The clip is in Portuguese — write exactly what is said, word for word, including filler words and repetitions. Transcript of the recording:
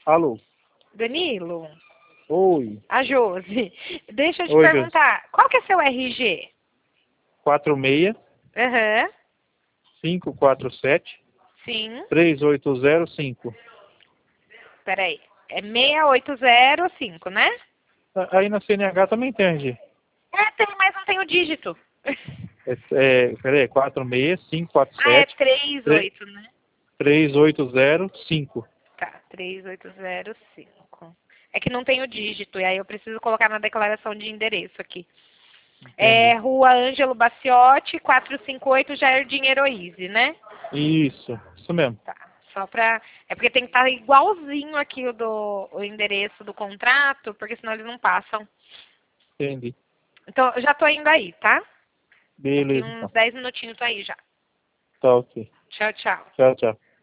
Alô? Danilo? Oi. A Josi. Deixa eu te Oi, perguntar, Josi. Qual que é seu R G? quatro seis, Aham. cinco quatro sete, Sim. três oito zero cinco. Peraí. É seis oito zero cinco, né? Aí na C N H também tem, R G. É, tem, mas não tem o dígito. É, é, peraí, quatro seis, cinco quatro Ah, é sete, três oito, né? três oito zero cinco. Tá, três oito zero cinco. É que não tem o dígito, e aí eu preciso colocar na declaração de endereço aqui. É Entendi. Rua Ângelo Baciotti, quatrocentos e cinquenta e oito, Jardim Heroíse, né? Isso, isso mesmo. Tá, só pra... É porque tem que estar igualzinho aqui o, do, o endereço do contrato, porque senão eles não passam. Entendi. Então, eu já tô indo aí, tá? Daqui Beleza, uns então. dez minutinhos tô aí já. Tá ok. Tchau, tchau. Tchau, tchau.